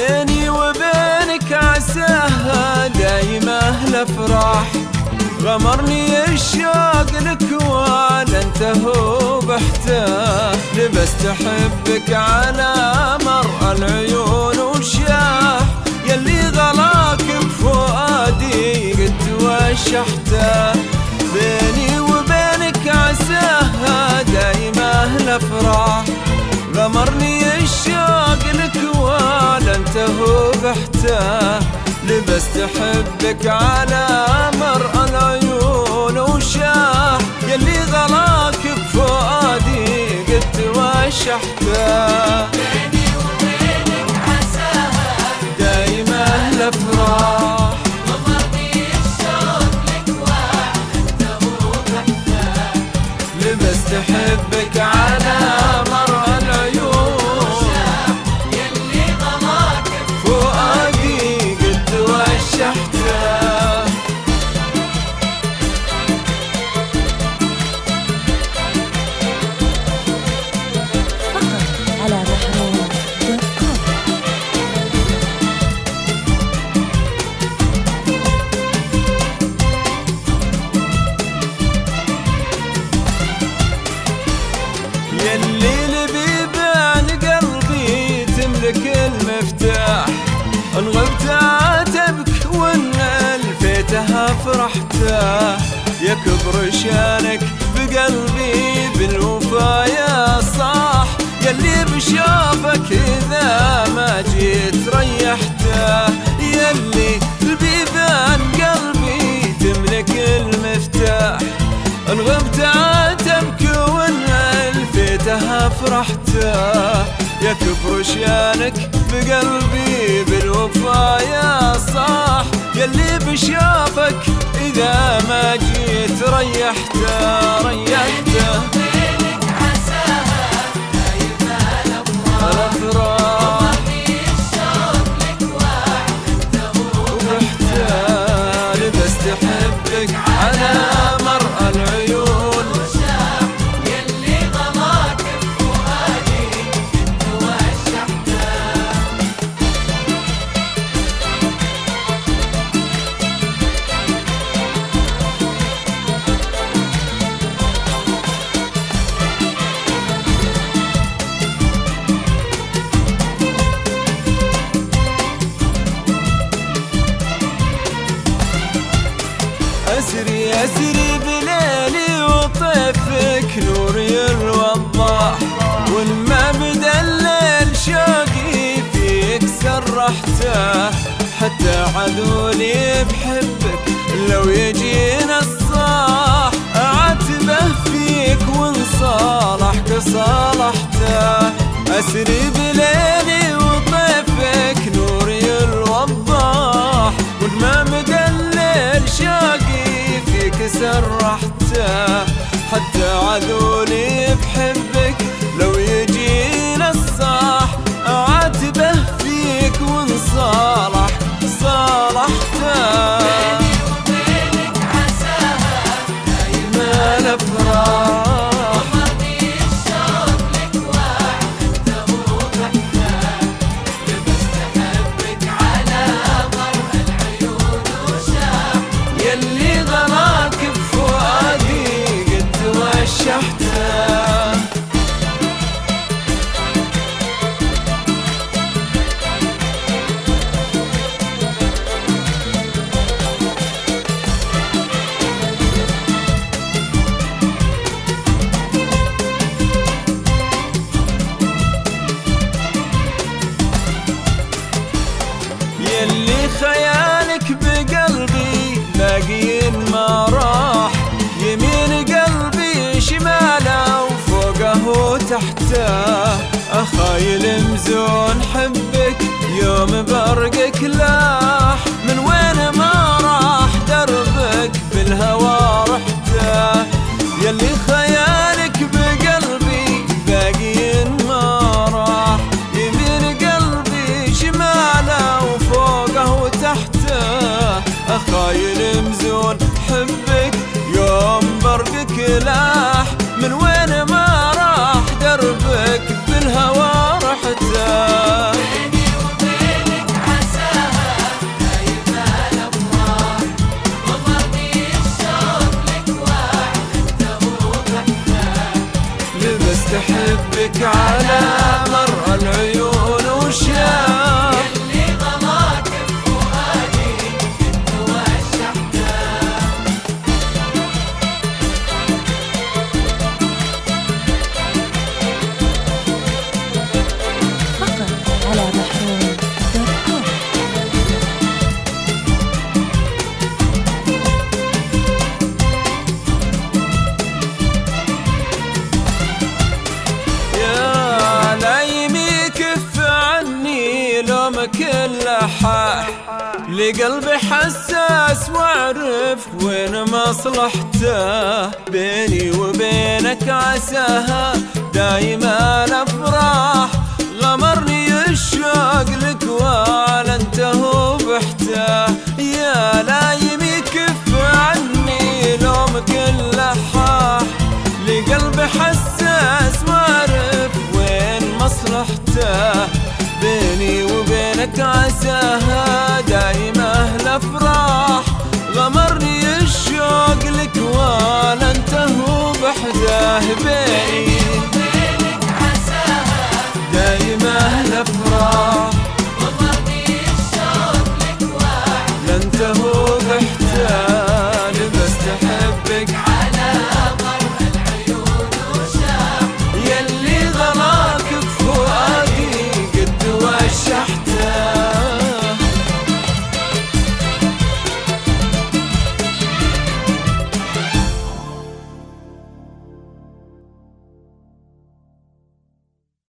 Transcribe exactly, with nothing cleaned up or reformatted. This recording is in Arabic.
بيني وبينك عساها دايمة الافراح، غمرني الشوق لك ولا انتهوا بحته، لبست احبك على مر العيون وشاح، يلي غلاك بفؤادي قد توشحته. بيني وبينك عساها دايمة الافراح، غمرني الشوق لك ولا انتهوا بحته، لبست احبك على مر العيون وشاح، يلي غلاك بفؤادي قد توشحته. بيني وبينك عساها دايمة الافراح، غمرني الشوق لك ولا انتهوا بحته، لبست احبك على مر العيون، يلي غلاك فؤادي قد توشحته. فقط على محروم دوت كوم. يلي لبيبان قلبي تملك المفتاح، ان غبت عاتبك وان الفيتها فرحته، يكبر شانك بقلبي بالوفا يا صاح، يلي بشوفك اذا ما جيت ريحته. يلي لبيبان قلبي تملك المفتاح، ان غبت عاتبك وان الفيتها فرحته، يكبر شانك بقلبي بالوفا يا صاح، يلي بشافك اذا ما جيت ريحته ريحته. وبينك عساها دايمة الافراح، الافراح غمرني الشوق لك ولا انتهوا ورحته، لبست احبك على مر العيون، يلي غلاك بفؤادي قد توشحته. أسري أسري بليلي وطيفك نوري الوضاح، والما بدا الليل شوقي فيك سرحته، حتى عذولي بحبك لو يجينا الصاح، أعتبه فيك ونصالحك صالحته. أسري بليلي وطيفك نوري الوضاح، والما بدا الليل شوقي فيك سرحته، حتى عذولي بحبك لو يجينا الصاح، أعاتبه فيك ونصالح صالحته. بيني وبينك عساها دايمة الافراح، غمرني الشوق لك ولا انتهوا بحته، لبست احبك على مر العيون وشاح، يلي غلاك بفؤادي قد توشحته. يلي خيالك بقلبي باقيين ما راح، يمين قلبي شماله وفوقه وتحته، أخايل مزون حبك يوم برقك لاح، من وين ما راح دربك بالهوى رحته. يلي خيالك بقلبي باقيين ما راح، يمين قلبي شماله وفوقه وتحته، أخايل مزون حبك يوم برقك لاح، من وين ما راح دربك بالهوى رحته. بيني وبينك بينك على مر العيون وشاف. يلي ضلاك بفؤادي كنت وشحته. فقط على محروم دوت كوم. يا لايمي كف عني لومك اللحاح، لقلبي حساس واعرف وين مصلحته. بيني وبينك عساها دايما الافراح، غمرني الشوق لك واعلنته بحته. يا لايمي كف عني لومك اللحاح، لقلبي حساس واعرف وين مصلحته. بيني وبينك عساها دايما الافراح، غمرني الشوق لك واعلنته بحده.